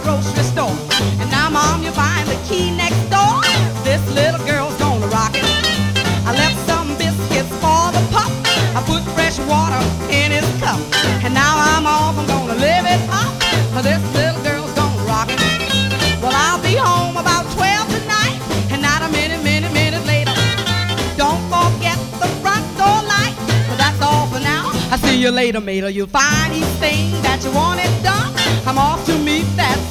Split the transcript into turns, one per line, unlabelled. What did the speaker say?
grocery store. And now, Mom, you find the key next door. This little girl's gonna rock it. I left some biscuits for the pup. I put fresh water in his cup. And now I'm off, I'm gonna live it up. This little girl's gonna rock it. Well, I'll be home about 12 tonight, and not a minute later. Don't forget the front door light. But that's all for now. I'll see you later, mater. You'll find each thing that you wanted done. I'm off to meet that